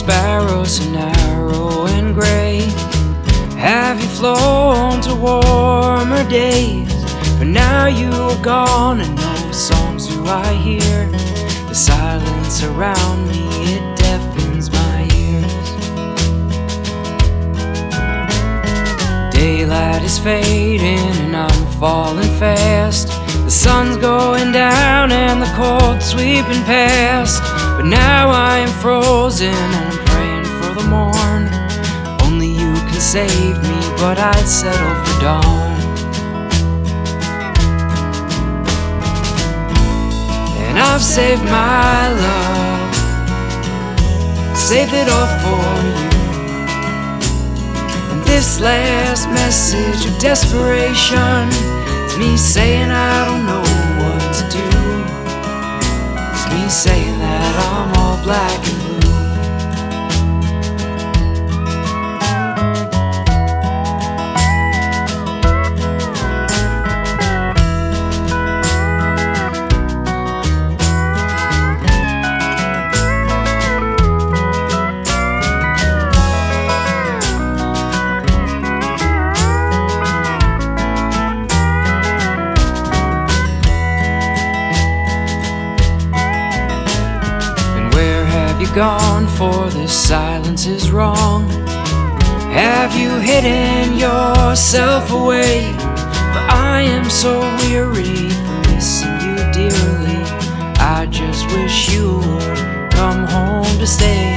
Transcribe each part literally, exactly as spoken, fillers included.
sparrows so narrow and gray? Have you flown to warmer days? But now you are gone and no songs do I hear. The silence around me, it deafens my ears. Daylight is fading and I'm falling fast. The sun's going down and the cold sweeping past. But now I am frozen and I'm praying for the morn. Only you can save me, but I'd settle for dawn. And I've saved my love, saved it all for you. And this last message of desperation is me saying I don't know what to do. It's me saying that I'm all black and blue. Gone, for this silence is wrong. Have you hidden yourself away? For I am so weary from missing you dearly. I just wish you would come home to stay.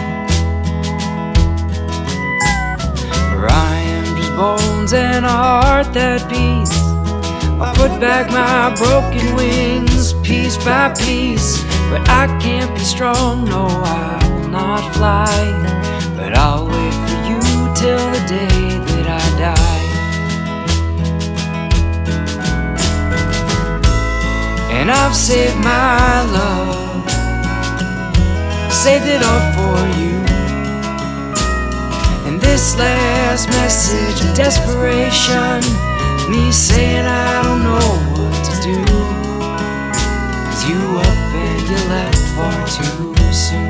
For I am just bones and a heart that beats. I put back my broken wings piece by piece. But I can't be strong, no, I will not fly. But I'll wait for you till the day that I die. And I've saved my love, saved it all for you. And this last message of desperation, me saying I don't know what to do. 'Cause you up and you left far too soon.